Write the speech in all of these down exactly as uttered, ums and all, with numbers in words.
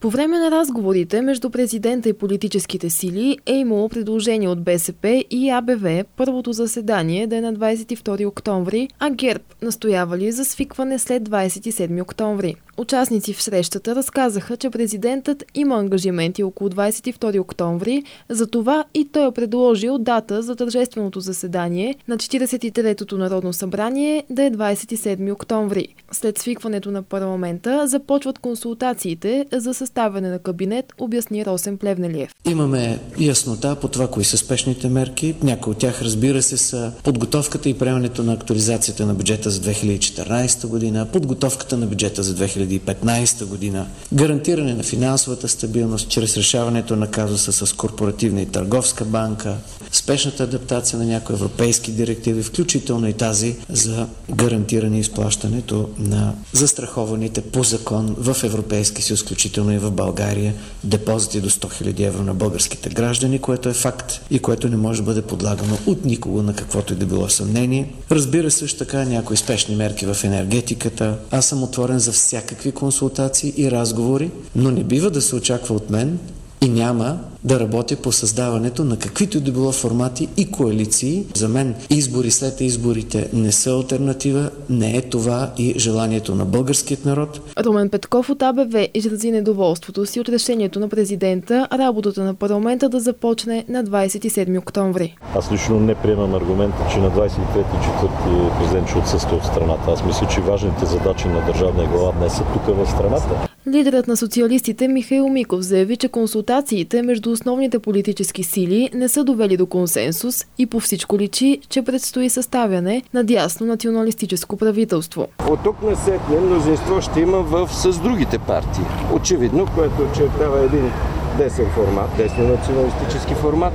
По време на разговорите между президента и политическите сили е имало предложение от БСП и А Б В първото заседание да е на двадесет и втори октомври, а ГЕРБ настоявали за свикване след двадесет и седми октомври. Участници в срещата разказаха, че президентът има ангажименти около двадесет и втори октомври, затова и той е предложил дата за тържественото заседание на четиридесет и третото Народно събрание да е двадесет и седми октомври. След свикването на парламента започват консултациите за съставяне на кабинет, обясни Росен Плевнелиев. Имаме яснота по това, кои са спешните мерки. Някои от тях, разбира се, са подготовката и приемането на актуализацията на бюджета за две хиляди и четиринадесета година, подготовката на бюджета за две хиляди и петнадесета година, гарантиране на финансовата стабилност чрез решаването на казуса с Корпоративна и търговска банка, спешната адаптация на някои европейски директиви, включително и тази за гарантиране изплащането на застрахованите по закон в Европейски съюз, включително и в България, депозити до сто хиляди евро на българските граждани, което е факт и което не може да бъде подлагано от никого на каквото и да било съмнение. Разбира се, също така някои спешни мерки в енергетиката. Аз съм отворен за всякакви консултации и разговори, но не бива да се очаква от мен и няма да работя по създаването на каквито и да било формати и коалиции. За мен избори след изборите не са алтернатива, не е това и желанието на българският народ. Румен Петков от А Б В изрази недоволството си от решението на президента работата на парламента да започне на двадесет и седми октомври. Аз лично не приемам аргумента, че на двадесет и трети и четвърти президент ще отсъства от страната. Аз мисля, че важните задачи на държавния глава днес са тук в страната. Лидерът на социалистите Михаил Миков заяви, че консултациите между основните политически сили не са довели до консенсус и по всичко личи, че предстои съставяне на дясно националистическо правителство. От тук насетне мнозинство ще има в с другите партии. Очевидно, което очертава един десен формат, десно националистически формат,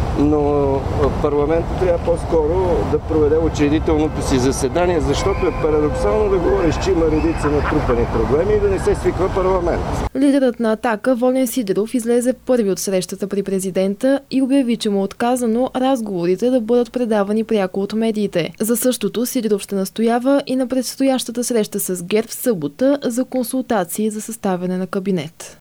но парламентът трябва по-скоро да проведе учредителното си заседание, защото е парадоксално да говориш, че има редица натрупани проблеми и да не се свиква парламент. Лидерът на Атака Волен Сидеров излезе първи от срещата при президента и обяви, че му е отказано разговорите да бъдат предавани пряко от медиите. За същото Сидеров ще настоява и на предстоящата среща с ГЕРБ в събота за консултации за съставяне на кабинет.